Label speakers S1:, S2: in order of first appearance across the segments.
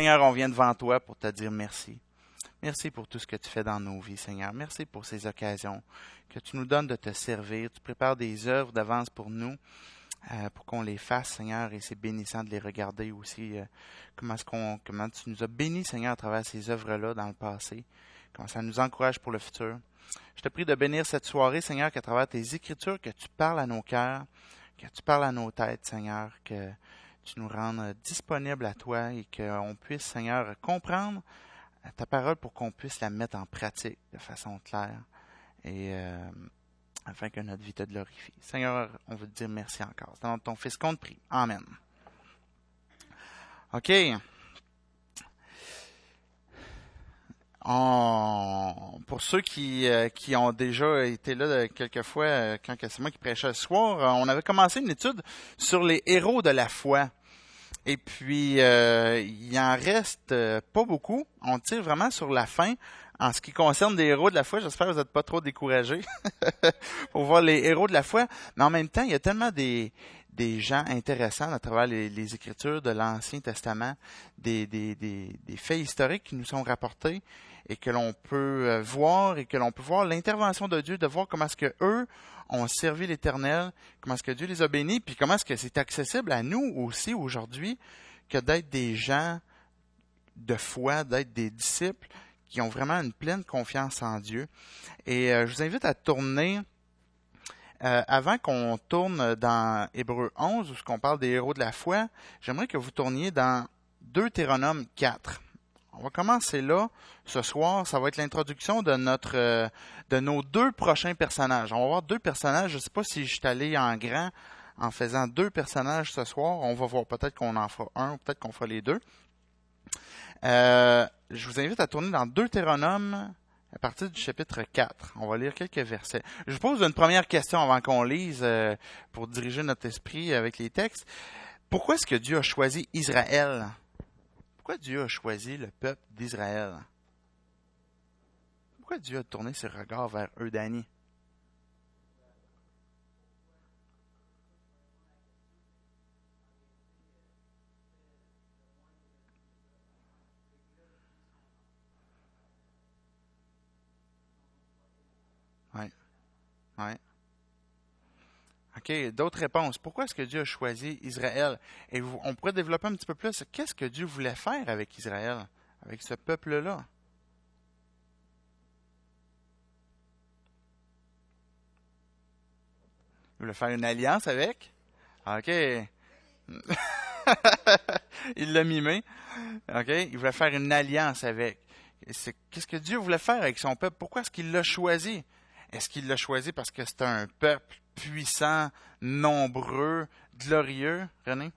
S1: Seigneur, on vient devant toi pour te dire merci. Merci pour tout ce que tu fais dans nos vies, Seigneur. Merci pour ces occasions que tu nous donnes de te servir. Tu prépares des œuvres d'avance pour nous, pour qu'on les fasse, Seigneur, et c'est bénissant de les regarder aussi. Comment tu nous as bénis, Seigneur, à travers ces œuvres-là dans le passé. Comment ça nous encourage pour le futur. Je te prie de bénir cette soirée, Seigneur, qu'à travers tes Écritures, que tu parles à nos cœurs, que tu parles à nos têtes, Seigneur, que tu nous rendes disponibles à toi et qu'on puisse, Seigneur, comprendre ta parole pour qu'on puisse la mettre en pratique de façon claire et afin que notre vie te glorifie. Seigneur, on veut te dire merci encore. C'est dans ton Fils qu'on te prie. Amen. OK. Pour ceux qui ont déjà été là quelques fois, quand c'est moi qui prêchais ce soir, on avait commencé une étude sur les héros de la foi. Et puis, il en reste pas beaucoup. On tire vraiment sur la fin. En ce qui concerne les héros de la foi, j'espère que vous n'êtes pas trop découragés pour voir les héros de la foi. Mais en même temps, il y a tellement des gens intéressants à travers les Écritures de l'Ancien Testament, des faits historiques qui nous sont rapportés et que l'on peut voir et que l'on peut voir l'intervention de Dieu, de voir comment est-ce que eux ont servi l'Éternel, comment est-ce que Dieu les a bénis, puis comment est-ce que c'est accessible à nous aussi aujourd'hui que d'être des gens de foi, d'être des disciples qui ont vraiment une pleine confiance en Dieu. Et je vous invite à tourner, avant qu'on tourne dans Hébreux 11, où on parle des héros de la foi, j'aimerais que vous tourniez dans Deutéronome 4. On va commencer là. Ce soir, ça va être l'introduction de nos deux prochains personnages. On va voir deux personnages. Je ne sais pas si je suis allé en grand en faisant deux personnages ce soir. On va voir. Peut-être qu'on en fera un ou peut-être qu'on fera les deux. Je vous invite à tourner dans Deutéronome à partir du chapitre 4. On va lire quelques versets. Je vous pose une première question avant qu'on lise pour diriger notre esprit avec les textes. Pourquoi est-ce que Dieu a choisi Israël? Pourquoi Dieu a choisi le peuple d'Israël? Pourquoi Dieu a tourné ses regards vers eux, Danny? Oui. Oui. OK, d'autres réponses. Pourquoi est-ce que Dieu a choisi Israël? Et on pourrait développer un petit peu plus. Qu'est-ce que Dieu voulait faire avec Israël, avec ce peuple-là? Il voulait faire une alliance avec? OK. Il l'a mimé. OK? Il voulait faire une alliance avec. Qu'est-ce que Dieu voulait faire avec son peuple? Pourquoi est-ce qu'il l'a choisi? Est-ce qu'il l'a choisi parce que c'est un peuple puissant, nombreux, glorieux, René?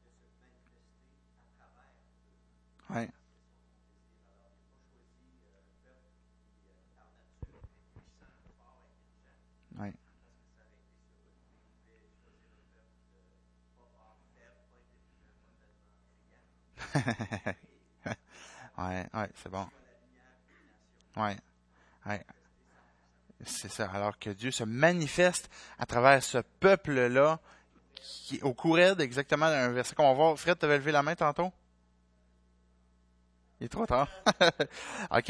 S1: Oui. Oui. Ouais, ouais, c'est bon. Ouais, ouais. C'est ça. Alors que Dieu se manifeste à travers ce peuple-là, qui au courant exactement d'un verset qu'on va voir. Fred, tu avais levé la main tantôt? Il est trop tard. OK,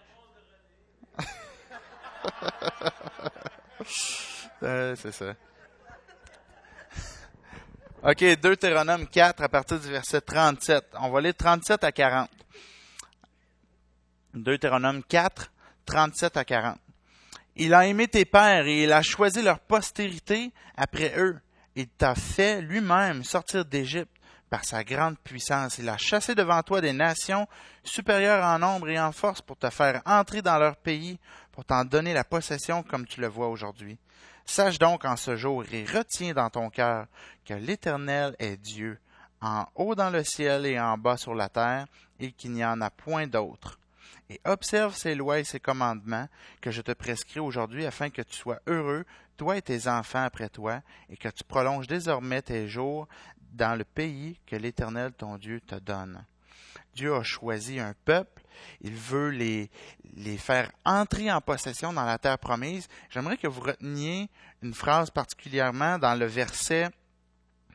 S1: c'est ça. OK, Deutéronome 4 à partir du verset 37. On va lire 37 à 40. Deutéronome 4, 37 à 40. Il a aimé tes pères et il a choisi leur postérité après eux. Il t'a fait lui-même sortir d'Égypte par sa grande puissance. Il a chassé devant toi des nations supérieures en nombre et en force pour te faire entrer dans leur pays, pour t'en donner la possession comme tu le vois aujourd'hui. Sache donc en ce jour et retiens dans ton cœur que l'Éternel est Dieu, en haut dans le ciel et en bas sur la terre, et qu'il n'y en a point d'autre. Et observe ses lois et ses commandements que je te prescris aujourd'hui afin que tu sois heureux, toi et tes enfants après toi, et que tu prolonges désormais tes jours dans le pays que l'Éternel ton Dieu te donne. Dieu a choisi un peuple, il veut les faire entrer en possession dans la terre promise. J'aimerais que vous reteniez une phrase particulièrement dans le verset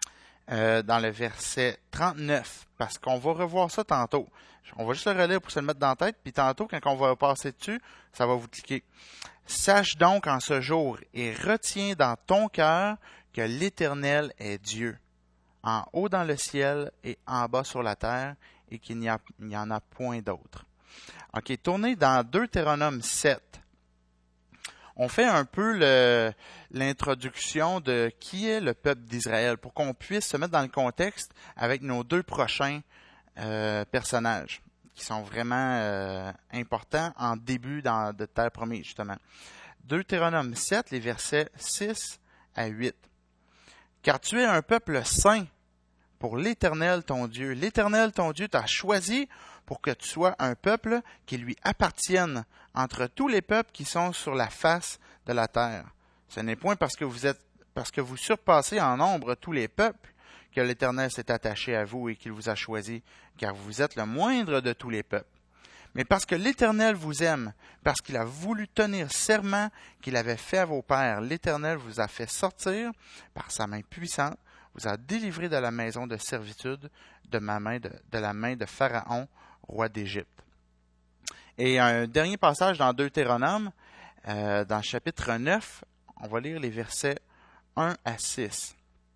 S1: dans le verset 39, parce qu'on va revoir ça tantôt. On va juste le relire pour se le mettre dans la tête, puis tantôt, quand on va passer dessus, ça va vous cliquer. Sache donc en ce jour et retiens dans ton cœur que l'Éternel est Dieu, en haut dans le ciel et en bas sur la terre, et qu'il n'y en a point d'autre. OK, tournez dans Deutéronome 7. On fait un peu l'introduction de qui est le peuple d'Israël pour qu'on puisse se mettre dans le contexte avec nos deux prochains personnages qui sont vraiment importants en début de Terre promise, justement. Deutéronome 7, les versets 6 à 8. Car tu es un peuple saint pour l'Éternel ton Dieu. L'Éternel ton Dieu t'a choisi pour que tu sois un peuple qui lui appartienne entre tous les peuples qui sont sur la face de la terre. Ce n'est point parce que vous surpassez en nombre tous les peuples que l'Éternel s'est attaché à vous et qu'il vous a choisi, car vous êtes le moindre de tous les peuples. Mais parce que l'Éternel vous aime, parce qu'il a voulu tenir serment qu'il avait fait à vos pères, l'Éternel vous a fait sortir par sa main puissante, vous a délivré de la maison de servitude de la main de Pharaon, roi d'Égypte. Et un dernier passage dans Deutéronome, dans le chapitre 9, on va lire les versets 1 à 6.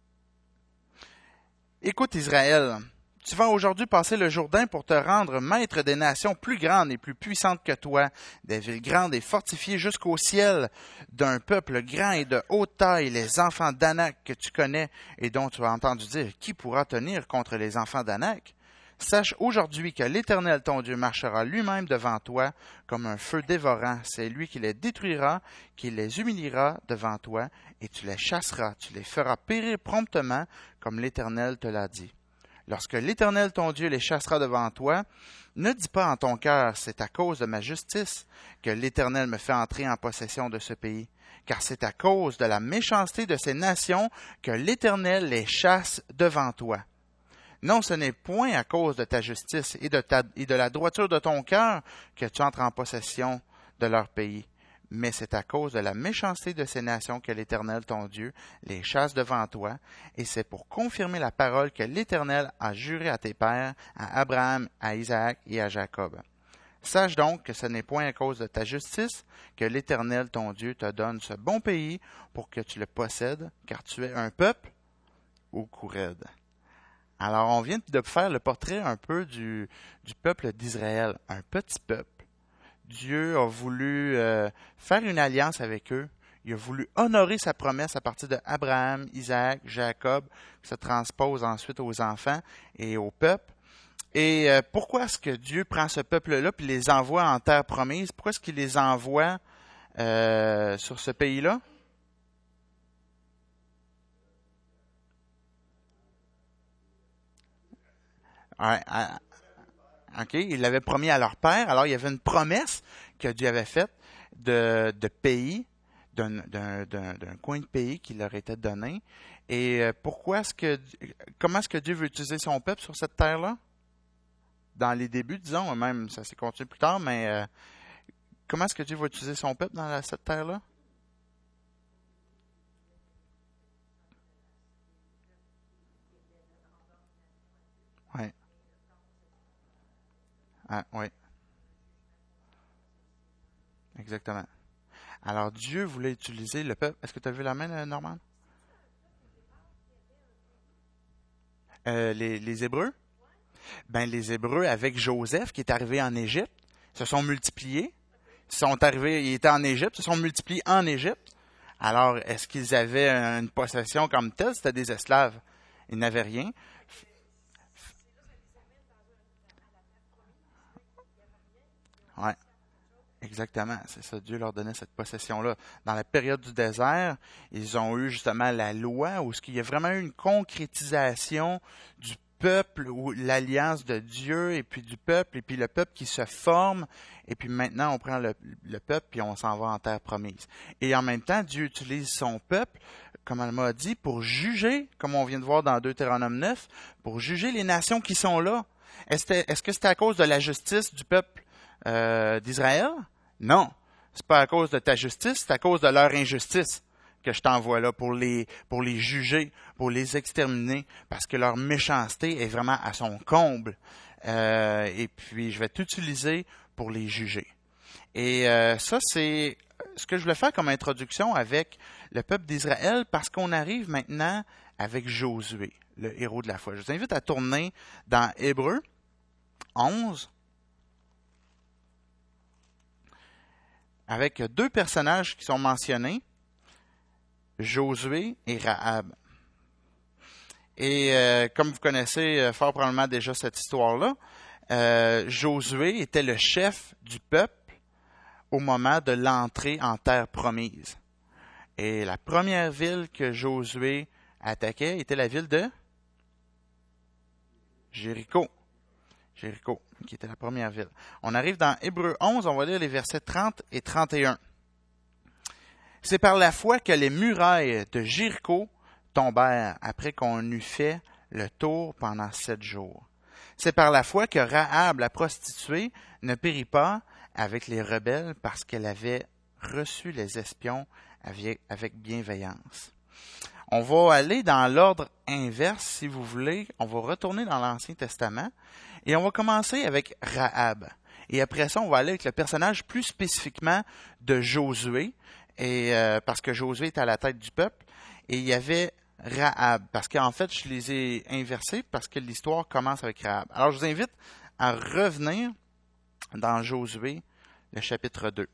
S1: Écoute Israël, tu vas aujourd'hui passer le Jourdain pour te rendre maître des nations plus grandes et plus puissantes que toi, des villes grandes et fortifiées jusqu'au ciel, d'un peuple grand et de haute taille, les enfants d'Anak que tu connais et dont tu as entendu dire, qui pourra tenir contre les enfants d'Anak? Sache aujourd'hui que l'Éternel ton Dieu marchera lui-même devant toi comme un feu dévorant. C'est lui qui les détruira, qui les humiliera devant toi, et tu les chasseras, tu les feras périr promptement, comme l'Éternel te l'a dit. Lorsque l'Éternel ton Dieu les chassera devant toi, ne dis pas en ton cœur, c'est à cause de ma justice que l'Éternel me fait entrer en possession de ce pays, car c'est à cause de la méchanceté de ces nations que l'Éternel les chasse devant toi. Non, ce n'est point à cause de ta justice et de la droiture de ton cœur que tu entres en possession de leur pays, mais c'est à cause de la méchanceté de ces nations que l'Éternel, ton Dieu, les chasse devant toi, et c'est pour confirmer la parole que l'Éternel a juré à tes pères, à Abraham, à Isaac et à Jacob. Sache donc que ce n'est point à cause de ta justice que l'Éternel, ton Dieu, te donne ce bon pays pour que tu le possèdes, car tu es un peuple au cou raide. Alors, on vient de faire le portrait un peu du peuple d'Israël, un petit peuple. Dieu a voulu faire une alliance avec eux. Il a voulu honorer sa promesse à partir de Abraham, Isaac, Jacob, qui se transpose ensuite aux enfants et au peuple. Et pourquoi est-ce que Dieu prend ce peuple-là et les envoie en terre promise? Pourquoi est-ce qu'il les envoie sur ce pays-là? Ouais, OK, il l'avait promis à leur père. Alors, il y avait une promesse que Dieu avait faite de pays, d'un coin de pays qui leur était donné. Et comment est-ce que Dieu veut utiliser son peuple sur cette terre-là? Dans les débuts, disons, même ça s'est continué plus tard, mais comment est-ce que Dieu va utiliser son peuple dans cette terre-là? Oui. Ah, oui, exactement. Alors, Dieu voulait utiliser le peuple. Est-ce que tu as vu la main, Normand? Les Hébreux? Ben, les Hébreux, avec Joseph, qui est arrivé en Égypte, se sont multipliés. Ils étaient en Égypte, se sont multipliés en Égypte. Alors, est-ce qu'ils avaient une possession comme telle? C'était des esclaves. Ils n'avaient rien. Ouais. Exactement, c'est ça. Dieu leur donnait cette possession-là. Dans la période du désert, ils ont eu justement la loi où il y a vraiment eu une concrétisation du peuple, ou l'alliance de Dieu et puis du peuple, et puis le peuple qui se forme, et puis maintenant on prend le peuple puis on s'en va en terre promise. Et en même temps, Dieu utilise son peuple, comme elle m'a dit, pour juger, comme on vient de voir dans Deutéronome 9, pour juger les nations qui sont là. Est-ce que c'était à cause de la justice du peuple d'Israël? Non. C'est pas à cause de ta justice, c'est à cause de leur injustice. que je t'envoie là pour les juger, pour les exterminer, parce que leur méchanceté est vraiment à son comble. Et puis, je vais t'utiliser pour les juger. Et ça, c'est ce que je voulais faire comme introduction avec le peuple d'Israël, parce qu'on arrive maintenant avec Josué, le héros de la foi. Je vous invite à tourner dans Hébreux 11, avec deux personnages qui sont mentionnés, Josué et Rahab. Et comme vous connaissez fort probablement déjà cette histoire-là, Josué était le chef du peuple au moment de l'entrée en terre promise. Et la première ville que Josué attaquait était la ville de Jéricho. Jéricho, qui était la première ville. On arrive dans Hébreux 11, on va lire les versets 30 et 31. C'est par la foi que les murailles de Jéricho tombèrent après qu'on eut fait le tour pendant 7 jours. C'est par la foi que Rahab, la prostituée, ne périt pas avec les rebelles parce qu'elle avait reçu les espions avec bienveillance. On va aller dans l'ordre inverse, si vous voulez. On va retourner dans l'Ancien Testament et on va commencer avec Rahab. Et après ça, on va aller avec le personnage plus spécifiquement de Josué, et parce que Josué est à la tête du peuple, et il y avait Rahab, parce qu'en fait, je les ai inversés parce que l'histoire commence avec Rahab. Alors, je vous invite à revenir dans Josué, le chapitre 2.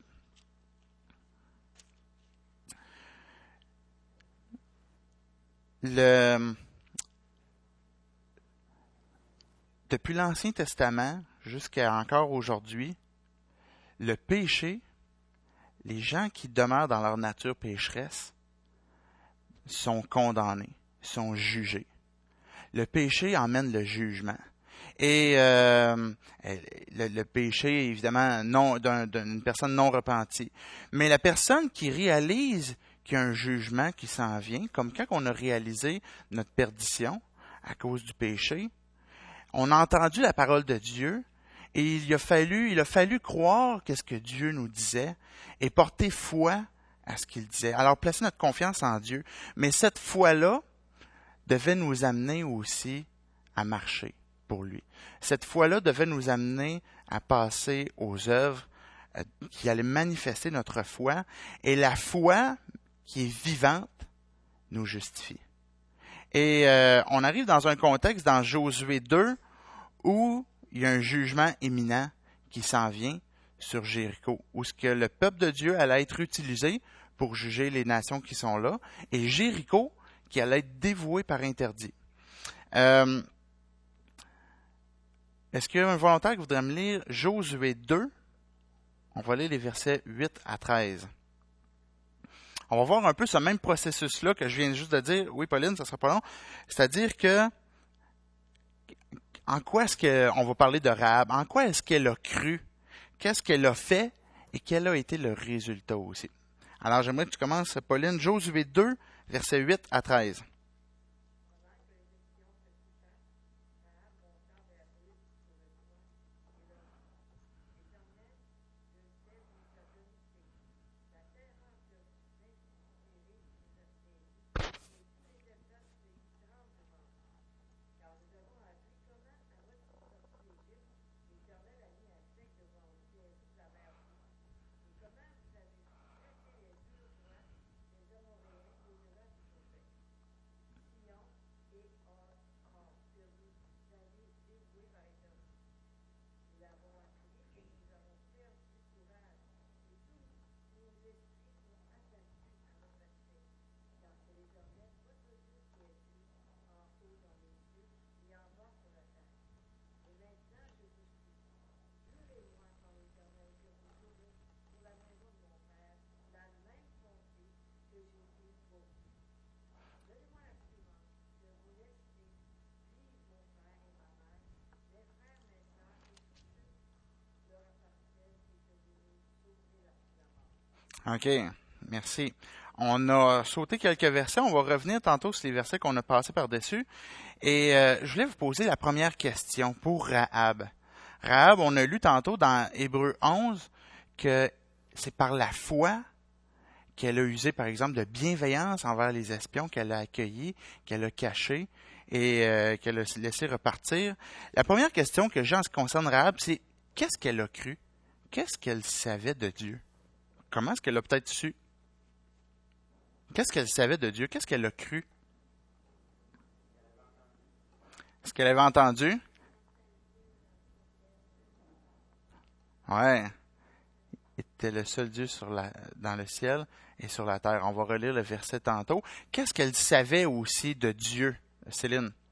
S1: Depuis l'Ancien Testament jusqu'à encore aujourd'hui, le péché, les gens qui demeurent dans leur nature pécheresse, sont condamnés, sont jugés. Le péché emmène le jugement. Et le péché, évidemment, d'une personne non repentie. Mais la personne qui réalise qu'il y a un jugement qui s'en vient, comme quand on a réalisé notre perdition à cause du péché, on a entendu la parole de Dieu et il a fallu croire qu'est-ce que Dieu nous disait et porter foi à ce qu'il disait. Alors, placer notre confiance en Dieu. Mais cette foi-là devait nous amener aussi à marcher pour lui. Cette foi-là devait nous amener à passer aux œuvres qui allaient manifester notre foi. Et la foi qui est vivante nous justifie. Et on arrive dans un contexte, dans Josué 2, où il y a un jugement imminent qui s'en vient sur Jéricho, où ce que le peuple de Dieu allait être utilisé pour juger les nations qui sont là, et Jéricho qui allait être dévoué par interdit. Est-ce qu'il y a un volontaire qui voudrait me lire Josué 2? On va lire les versets 8 à 13. On va voir un peu ce même processus-là que je viens juste de dire. Oui, Pauline, ça ne sera pas long. C'est-à-dire que en quoi est-ce qu'on va parler de Rahab? En quoi est-ce qu'elle a cru? Qu'est-ce qu'elle a fait? Et quel a été le résultat aussi? Alors, j'aimerais que tu commences, Pauline, Josué 2, versets 8 à 13. OK, merci. On a sauté quelques versets. On va revenir tantôt sur les versets qu'on a passés par-dessus. Et je voulais vous poser la première question pour Rahab. Rahab, on a lu tantôt dans Hébreux 11 que c'est par la foi qu'elle a usé, par exemple, de bienveillance envers les espions qu'elle a accueillis, qu'elle a cachés et qu'elle a laissé repartir. La première question que j'ai en ce qui concerne Rahab, c'est qu'est-ce qu'elle a cru? Qu'est-ce qu'elle savait de Dieu? Comment est-ce qu'elle a peut-être su? Qu'est-ce qu'elle savait de Dieu? Qu'est-ce qu'elle a cru? Est-ce qu'elle avait entendu? Ouais. Il était le seul Dieu dans le ciel et sur la terre. On va relire le verset tantôt. Qu'est-ce qu'elle savait aussi de Dieu, Céline?